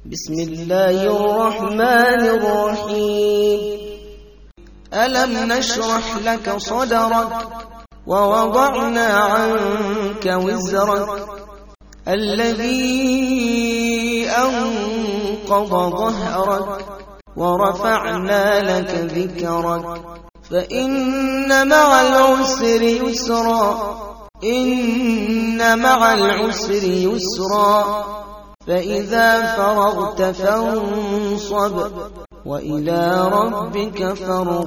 بسم الله الرحمن الرحيم. ألم نشرح لك صدرك ووضعنا عنك وزرك الذي أنقض ظهرك ورفعنا لك ذكرك فإن مع العسر يسرا إن مع العسر يسرا فإذا فرغت فانصب وإلى ربك فارغب.